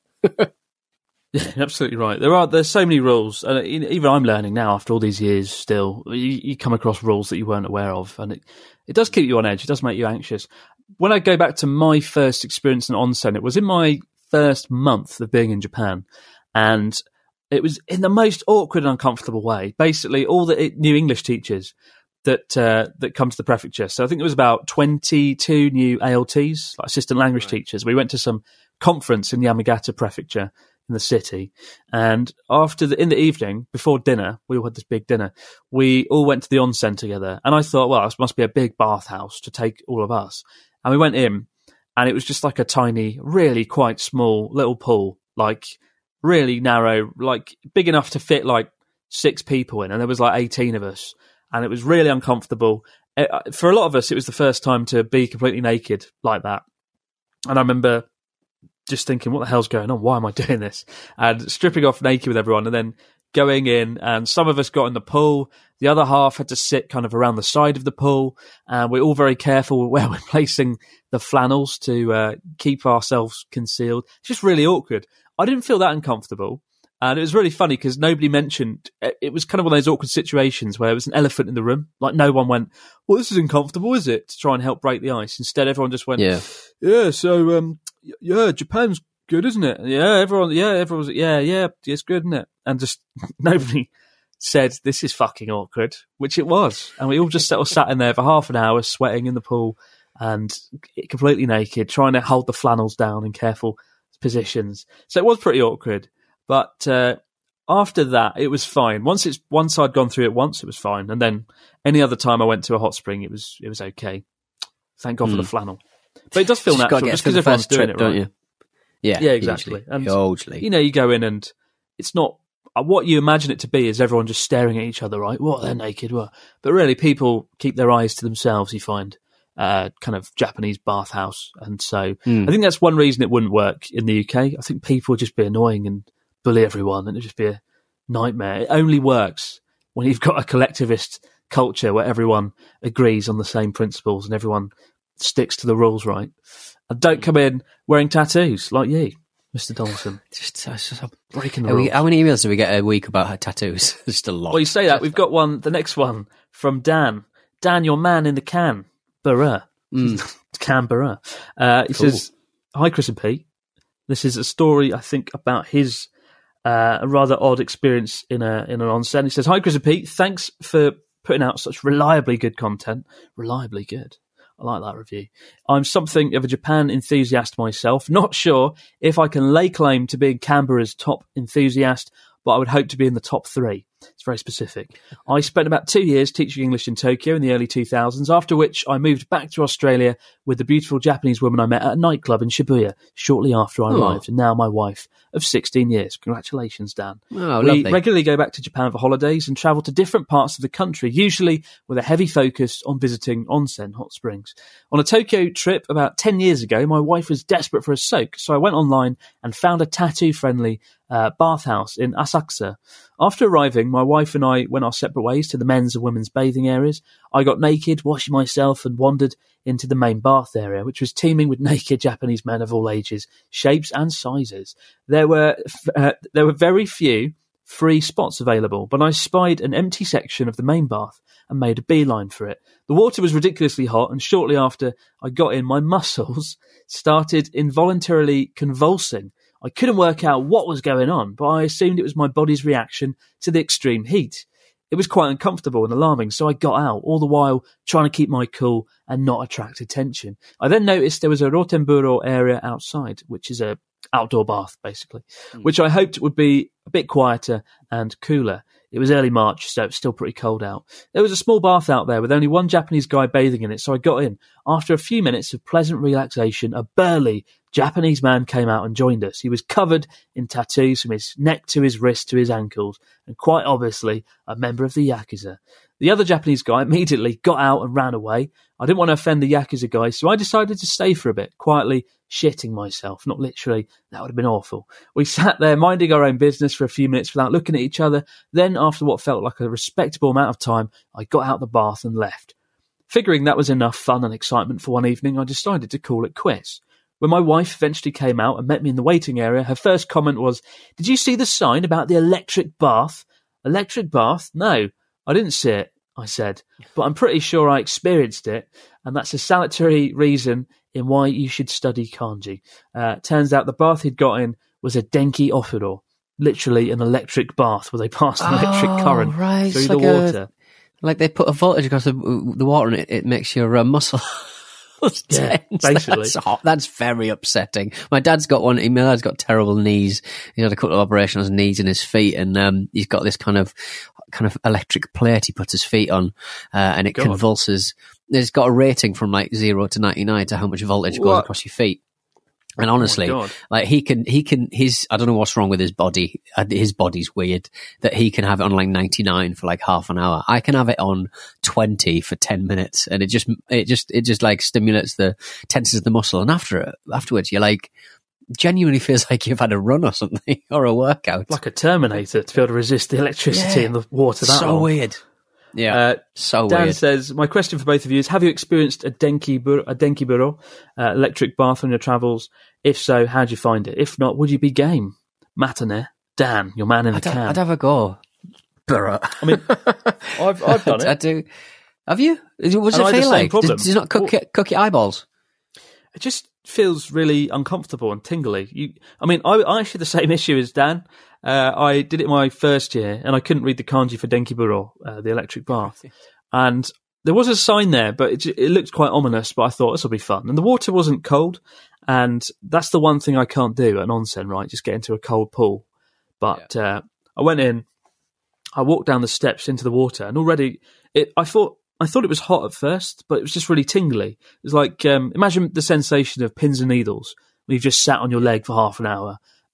Yeah, absolutely right. There are there's so many rules, and even I'm learning now after all these years. Still, you, you come across rules that you weren't aware of, and it it does keep you on edge. It does make you anxious. When I go back to my first experience in onsen, it was in my first month of being in Japan, and it was in the most awkward and uncomfortable way. Basically, all the new English teachers that uh, that come to the prefecture. So I think there was about twenty-two new A L Ts, like assistant language teachers. We went to some conference in Yamagata Prefecture in the city, and after the in the evening before dinner, we all had this big dinner. We all went to the onsen together, and I thought, well, this must be a big bathhouse to take all of us. And we went in, and it was just like a tiny, really quite small little pool, like really narrow, like big enough to fit like six people in, and there was like eighteen of us, and it was really uncomfortable. It, for a lot of us, it was the first time to be completely naked like that, and I remember just thinking, what the hell's going on? Why am I doing this? And stripping off naked with everyone, and then going in, and some of us got in the pool. The other half had to sit kind of around the side of the pool, and we're all very careful where we're placing the flannels to uh, keep ourselves concealed. It's just really awkward. I didn't feel that uncomfortable, and it was really funny because nobody mentioned, it was kind of one of those awkward situations where there was an elephant in the room. Like, no one went, well, this is uncomfortable, is it? To try and help break the ice. Instead, everyone just went, Yeah. yeah, so, um, yeah, Japan's good, isn't it? Yeah, everyone, yeah, everyone's, yeah, yeah, it's good, isn't it? And just nobody said, this is fucking awkward, which it was. And we all just sort of sat in there for half an hour, sweating in the pool and completely naked, trying to hold the flannels down in careful positions. So it was pretty awkward. But uh, after that, it was fine. Once it's once I'd gone through it once, it was fine. And then any other time I went to a hot spring, it was it was okay. Thank God Mm. for the flannel. But it does feel Just gotta natural get just through because the everyone's first doing trip, it, right? don't you? Yeah, Yeah, exactly. hugely, And hugely. you know, you go in and it's not uh, what you imagine it to be is everyone just staring at each other, right? What, they're naked, what? But really, people keep their eyes to themselves, you find, uh, kind of Japanese bathhouse. And so Mm. I think that's one reason it wouldn't work in the U K. I think people would just be annoying and bully everyone, and it'd just be a nightmare. It only works when you've got a collectivist culture where everyone agrees on the same principles and everyone sticks to the rules, right? And don't come in wearing tattoos like you, Mister Donaldson. Just, uh, just breaking the Are we- rules. how many emails do we get a week about her tattoos? Just a lot. Well, you say that. We've got one, the next one, from Dan. Dan, your man in the can. Barra. Canberra. Uh, he Cool. says, hi, Chris and Pete. This is a story, I think, about his uh, a rather odd experience in a in an onsen. He says, hi, Chris and Pete. Thanks for putting out such reliably good content. Reliably good. I like that review. I'm something of a Japan enthusiast myself. Not sure if I can lay claim to being Canberra's top enthusiast, but I would hope to be in the top three. It's very specific. I spent about two years teaching English in Tokyo in the early two thousands, after which I moved back to Australia with the beautiful Japanese woman I met at a nightclub in Shibuya shortly after I Oh. arrived, and now my wife of sixteen years. Congratulations, Dan. Oh, we lovely. regularly go back to Japan for holidays and travel to different parts of the country, usually with a heavy focus on visiting onsen, hot springs. On a Tokyo trip about ten years ago, my wife was desperate for a soak, so I went online and found a tattoo-friendly uh, bathhouse in Asakusa. After arriving, my wife and I went our separate ways to the men's and women's bathing areas. I got naked, washed myself, and wandered into the main bath area, which was teeming with naked Japanese men of all ages, shapes, and sizes. There were uh, there were very few free spots available, but I spied an empty section of the main bath and made a beeline for it. The water was ridiculously hot, and shortly after I got in, my muscles started involuntarily convulsing. I couldn't work out what was going on, but I assumed it was my body's reaction to the extreme heat. It was quite uncomfortable and alarming, so I got out, all the while trying to keep my cool and not attract attention. I then noticed there was a Rottenburo area outside, which is a outdoor bath, basically, which I hoped would be a bit quieter and cooler. It was early March, so it's still pretty cold out. There was a small bath out there with only one Japanese guy bathing in it, so I got in. After a few minutes of pleasant relaxation, a burly Japanese man came out and joined us. He was covered in tattoos from his neck to his wrist to his ankles, and quite obviously a member of the Yakuza. The other Japanese guy immediately got out and ran away. I didn't want to offend the Yakuza guy, so I decided to stay for a bit, quietly shitting myself. Not literally, that would have been awful. We sat there minding our own business for a few minutes without looking at each other. Then, after what felt like a respectable amount of time, I got out the bath and left. Figuring that was enough fun and excitement for one evening, I decided to call it quits. When my wife eventually came out and met me in the waiting area, her first comment was, "Did you see the sign about the electric bath?" Electric bath? No, I didn't see it, I said, but I'm pretty sure I experienced it, and that's a salutary reason in why you should study kanji. Uh, turns out the bath he'd got in was a denki ofuro, literally an electric bath where they passed an electric Oh, current right. through It's the like a- water. Like they put a voltage across the, the water and it, it makes your uh, muscle. Yeah, tense. basically. That's, hot. That's very upsetting. My dad's got one. My dad's got terrible knees. He's had a couple of operations on his knees and his feet, and um, he's got this kind of kind of electric plate he puts his feet on, uh, and it God. convulses. It's got a rating from like zero to ninety nine to how much voltage goes What? across your feet. And honestly, God. like he can, he can, his, I don't know what's wrong with his body. Uh, His body's weird that he can have it on like ninety-nine for like half an hour. I can have it on twenty for ten minutes, and it just, it just, it just like stimulates the, tenses the muscle. And after it, afterwards, you're like, genuinely feels like you've had a run or something or a workout. Like a Terminator to be able to resist the electricity Yeah. and the water that So long. weird. Yeah. Uh, so Dan weird. says, my question for both of you is, have you experienced a denki buro, a denki buro, uh, electric bath on your travels? If so, how'd you find it? If not, would you be game? Matane, Dan, your man in the I'd, can. I'd have a go. Burra. I mean, I've, I've done it. I do. Have you? What does And I it had the feel same like? Does, problem. does it not cook, your, cook your eyeballs? It just feels really uncomfortable and tingly. You, I mean, I, I actually had the same issue as Dan. Uh, I did it my first year, and I couldn't read the kanji for denki buro, uh, the electric bath. And there was a sign there, but it, it looked quite ominous, but I thought this will be fun. And the water wasn't cold, and that's the one thing I can't do at an onsen, right? Just get into a cold pool. But uh, I went in, I walked down the steps into the water, and already it, I thought I thought it was hot at first, but it was just really tingly. It was like, um, imagine the sensation of pins and needles when you've just sat on your leg for half an hour,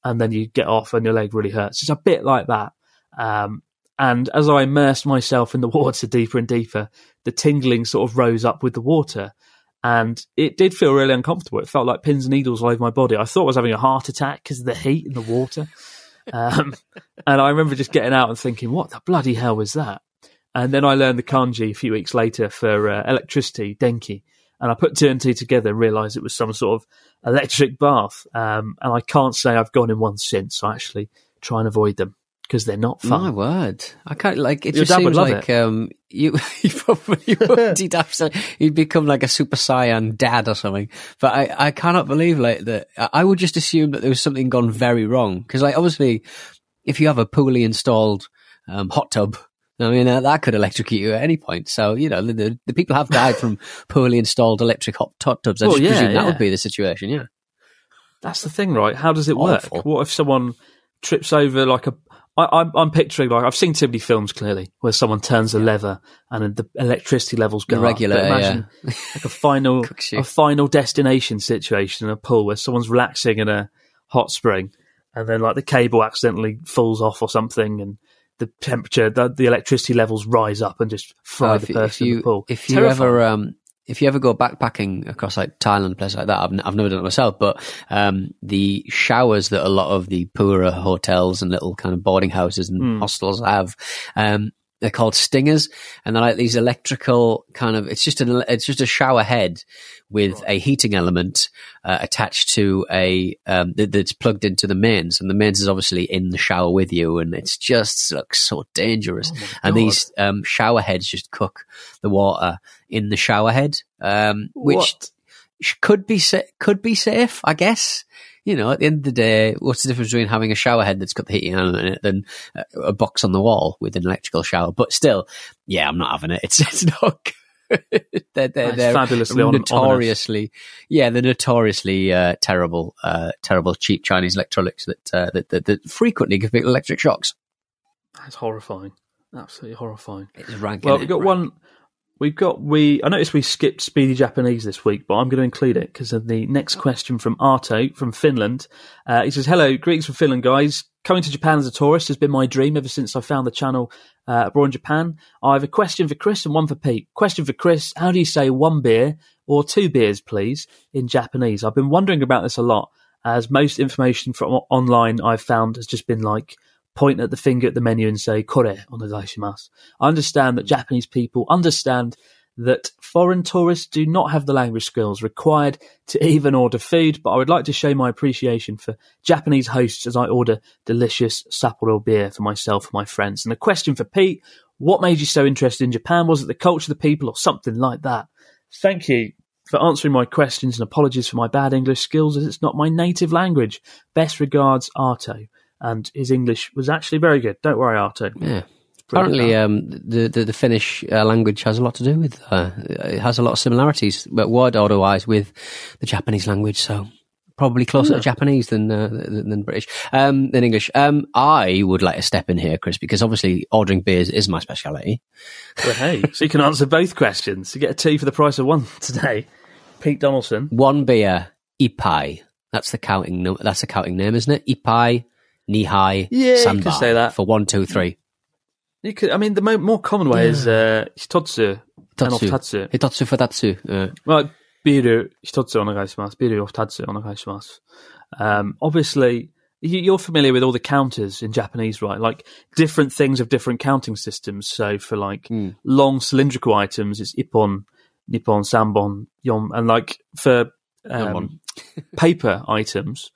and then you get off and your leg really hurts. It's a bit like that. Um, and as I immersed myself in the water deeper and deeper, the tingling sort of rose up with the water. And it did feel really uncomfortable. It felt like pins and needles all over my body. I thought I was having a heart attack because of the heat in the water. Um, and I remember just getting out and thinking, what the bloody hell was that? And then I learned the kanji a few weeks later for uh, electricity, denki. And I put two and two together and realised it was some sort of electric bath. Um, and I can't say I've gone in one since. I actually try and avoid them because they're not fun. My word. I can't, like, it Your just dad would seems love like it. um, you, you probably would. He'd, have to, he'd become like a Super Saiyan dad or something. But I, I cannot believe, like, that. I would just assume that there was something gone very wrong. Because, like, obviously, if you have a poorly installed um, hot tub, I mean, uh, that could electrocute you at any point. So, you know, the, the, the people have died from poorly installed electric hot, hot tubs. I Well, just yeah, presume that yeah. would be the situation, yeah. That's the thing, right? How does it work? Awful. What if someone trips over like a... I, I'm, I'm picturing, like, I've seen too many films, clearly, where someone turns a lever and the electricity levels go The regulator, up. But imagine like a final, a final destination situation in a pool where someone's relaxing in a hot spring and then, like, the cable accidentally falls off or something and the temperature, the, the electricity levels rise up and just fry Oh, the if, you- person if you, in the pool. If you Terrifying. ever, um, if you ever go backpacking across like Thailand, places like that, I've, n- I've never done it myself, but um, the showers that a lot of the poorer hotels and little kind of boarding houses and Mm. hostels have, um, they're called stingers, and they're like these electrical kind of. It's just an. It's just a shower head with a heating element uh, attached to a um, that, that's plugged into the mains, and the mains is obviously in the shower with you, and it's just looks so dangerous. and God. these um, shower heads just cook the water in the shower head, um, which What? sh- could be sa- could be safe, I guess. You know, at the end of the day, what's the difference between having a shower head that's got the heating element in it than a, a box on the wall with an electrical shower? But still, yeah, I'm not having it. It's it's not good. they're they're, That's they're fabulously on- notoriously, yeah, they're notoriously uh, terrible, uh, terrible, cheap Chinese electronics that, uh, that that that frequently give people electric shocks. That's horrifying. Absolutely horrifying. It's rank. Well, innit? we've got one. We've got we. I noticed we skipped Speedy Japanese this week, but I'm going to include it because of the next question from Arto from Finland. Uh, he says, "Hello, greetings from Finland, guys. Coming to Japan as a tourist has been my dream ever since I found the channel uh, abroad in Japan. I have a question for Chris and one for Pete. Question for Chris: how do you say one beer or two beers, please, in Japanese? I've been wondering about this a lot, as most information from online I've found has just been like." Point at the finger at the menu and say, kore onegaishimasu. I understand that Japanese people understand that foreign tourists do not have the language skills required to even order food, but I would like to show my appreciation for Japanese hosts as I order delicious Sapporo beer for myself and my friends. And a question for Pete, what made you so interested in Japan? Was it the culture, the people, or something like that? Thank you for answering my questions and apologies for my bad English skills as it's not my native language. Best regards, Arto. And his English was actually very good. Don't worry, Arto. Yeah. Pretty Apparently, good. um, the, the the Finnish uh, language has a lot to do with. Uh, it has a lot of similarities, but word order wise, with the Japanese language. So probably closer Yeah. to Japanese than, uh, than than British, um, than English. Um, I would like to step in here, Chris, because obviously ordering beers is my speciality. Well, hey, so you can answer both questions. You get a tea for the price of one today. Pete Donaldson. One beer, ipai. That's the counting. No, that's the counting name, isn't it? Ipai, nihai, Yeah, you sanbai can say that. for one, two, three. You could, I mean, the mo- more common way is uh, hitotsu and Tatsu. ofutatsu. Hitotsu futatsu. Uh, Well, biru hitotsu onegaishimasu, biru ofutatsu onegaishimasu. Um, obviously, you- you're familiar with all the counters in Japanese, right? Like different things have different counting systems. So for like long cylindrical items, it's ippon, nippon, sanbon, yon, and like for um, paper items.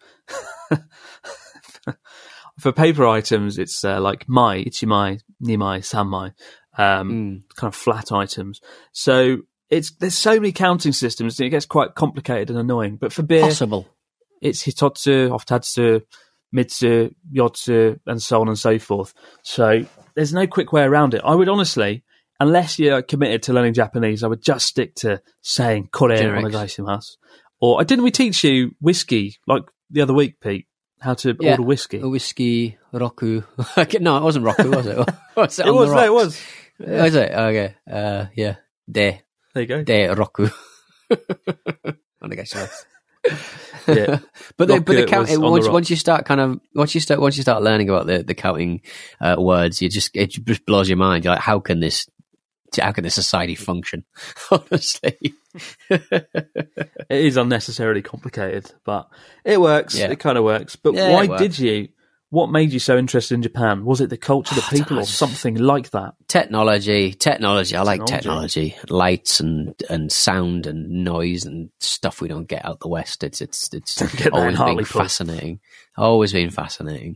For paper items, it's uh, like mai, ichimai, nimai, sanmai, um, kind of flat items. So it's there's so many counting systems, it gets quite complicated and annoying. But for beer, Possible. it's hitotsu, ofutatsu, mitsu, yotsu, and so on and so forth. So there's no quick way around it. I would honestly, unless you're committed to learning Japanese, I would just stick to saying kore Generics. onegaishimasu. Or didn't we teach you whiskey like the other week, Pete? How to Yeah. order whiskey? A whiskey, Roku. no, it wasn't Roku, was it? Was it, It on was, the no, it rocks? was. Oh, is it? Okay. Uh, yeah. De. There you go. De Roku. Onegaishimasu. Yeah. but the, but the Rocket count, was on the once, rock. once you start kind of once you start once you start learning about the the counting uh, words, you just it just blows your mind. You're like, how can this how can this society function? Honestly, it is unnecessarily complicated, but it works. Yeah. It kind of works. But Yeah, why it works. did you? What made you so interested in Japan? Was it the culture, the people, or something like that? technology, technology. I like Technology. technology, lights and and sound and noise and stuff we don't get out the West. It's it's it's Don't get that in always been Hartlepool. fascinating. Always been fascinating.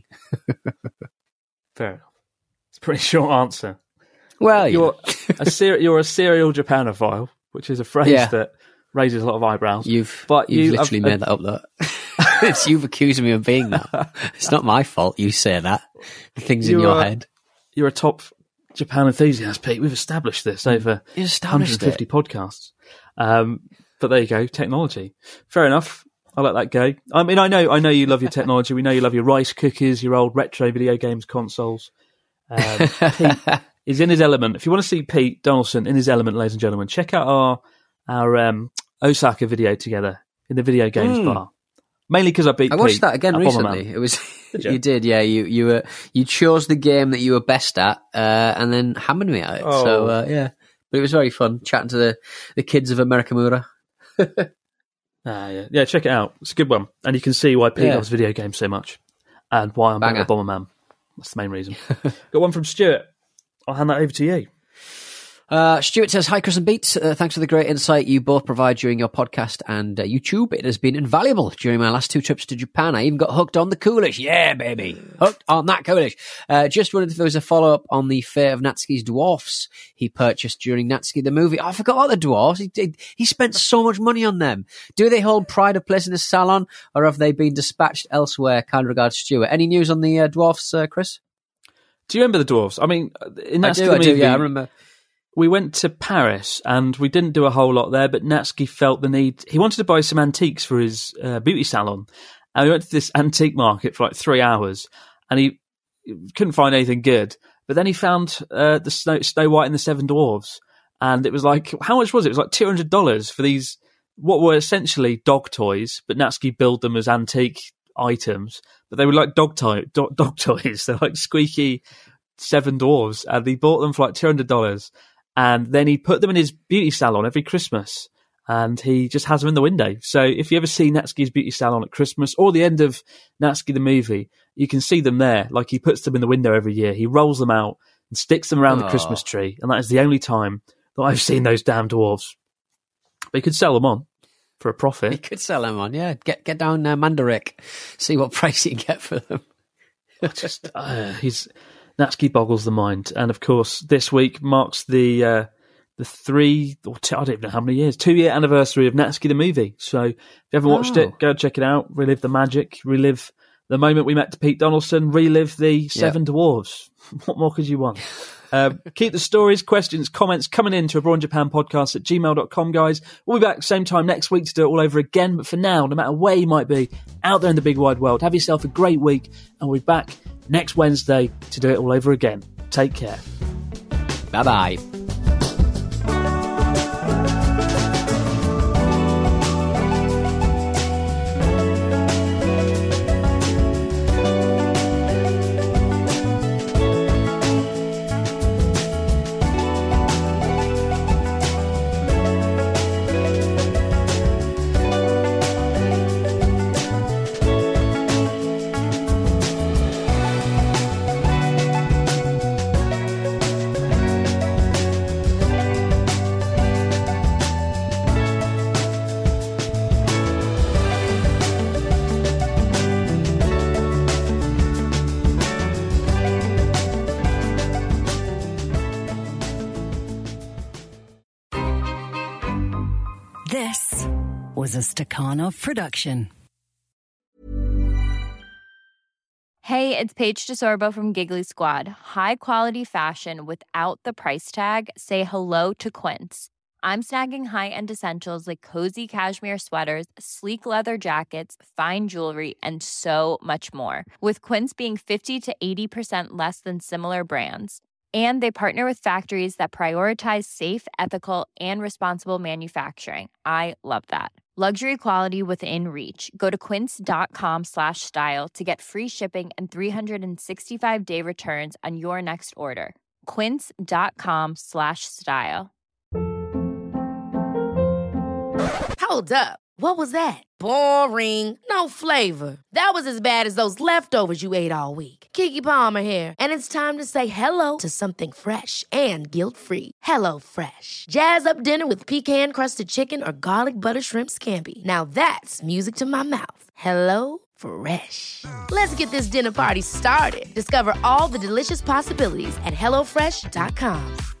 Fair enough. It's a pretty short answer. Well, you you're a ser- you're a serial Japanophile, which is a phrase Yeah. that raises a lot of eyebrows. You've but you've you literally have- made that up. That it's you've accused me of being that. It's not my fault. You say that. The things in You're your a- head. You're a top Japan enthusiast, Pete. We've established this over You one established hundred fifty podcasts. Um, but there you go, technology. Fair enough. I let that go. I mean, I know, I know you love your technology. We know you love your rice cookers, your old retro video games consoles. Um, Pete is in his element. If you want to see Pete Donaldson in his element, ladies and gentlemen, check out our our um, Osaka video together in the video games Mm. bar. Mainly because I beat. I watched Pete that again at recently. Bomberman. It was Did you? you? did, yeah. You you were you chose the game that you were best at, uh, and then hammered me at it. So Oh. uh, yeah, but it was very fun chatting to the, the kids of Americamura. Ah, yeah, yeah. Check it out. It's a good one, and you can see why Pete Yeah. loves video games so much, and why I'm better Banger. at Bomberman. That's the main reason. Got one from Stuart. I'll hand that over to you. Uh, Stuart says, hi, Chris and Beats. Uh, thanks for the great insight you both provide during your podcast and uh, YouTube. It has been invaluable during my last two trips to Japan. I even got hooked on the Coolish. Yeah, baby. Hooked on that Coolish. Uh, just wondered if there was a follow-up on the fate of Natsuki's dwarfs he purchased during Natsuki the movie. Oh, I forgot about the dwarfs. He, he, he spent so much money on them. Do they hold pride of place in his salon, or have they been dispatched elsewhere? Kind regards, Stuart. Any news on the uh, dwarfs, uh, Chris? Do you remember the dwarves? I mean, in I Natsuki do, the I do, movie, yeah, I remember. we went to Paris and we didn't do a whole lot there, but Natsuki felt the need. He wanted to buy some antiques for his uh, beauty salon. And we went to this antique market for like three hours and he couldn't find anything good. But then he found uh, the Snow, Snow White and the Seven Dwarfs. And it was like, how much was it? It was like two hundred dollars for these, what were essentially dog toys, but Natsuki billed them as antique items. But they were like dog, toy, dog, dog toys. They're like squeaky Seven Dwarfs. And he bought them for like two hundred dollars. And then he put them in his beauty salon every Christmas. And he just has them in the window. So if you ever see Natsuki's beauty salon at Christmas or the end of Natsuki the movie, you can see them there. Like he puts them in the window every year. He rolls them out and sticks them around the Aw. Christmas tree. And that is the only time that I've seen those damn dwarves. But you could sell them on for a You profit. could sell them on, yeah. Get get down uh, Mandarek, see what price you can get for them. Just uh, he's Natsuki boggles the mind. And of course, this week marks the uh, the three or two, I don't even know how many years, two year anniversary of Natsuki the movie. So if you haven't watched Oh. it, go check it out. Relive the magic. Relive the moment we met Pete Donaldson. Relive the Seven Dwarves. What more could you want? Um, keep the stories, questions, comments coming in to abroad in japan podcast at gmail dot com, guys. We'll be back same time next week to do it all over again. But for now, no matter where you might be out there in the big wide world, have yourself a great week. And we'll be back next Wednesday to do it all over again. Take care. Bye-bye. This was a Stakhanov production. Hey, it's Paige DeSorbo from Giggly Squad. High quality fashion without the price tag. Say hello to Quince. I'm snagging high-end essentials like cozy cashmere sweaters, sleek leather jackets, fine jewelry, and so much more. With Quince being fifty to eighty percent less than similar brands. And they partner with factories that prioritize safe, ethical, and responsible manufacturing. I love that. Luxury quality within reach. Go to quince.com slash style to get free shipping and three sixty-five day returns on your next order. Quince.com slash style. Hold up. What was that? Boring. No flavor. That was as bad as those leftovers you ate all week. Keke Palmer here, and it's time to say hello to something fresh and guilt-free. Hello Fresh. Jazz up dinner with pecan-crusted chicken or garlic butter shrimp scampi. Now that's music to my mouth. Hello Fresh. Let's get this dinner party started. Discover all the delicious possibilities at hello fresh dot com.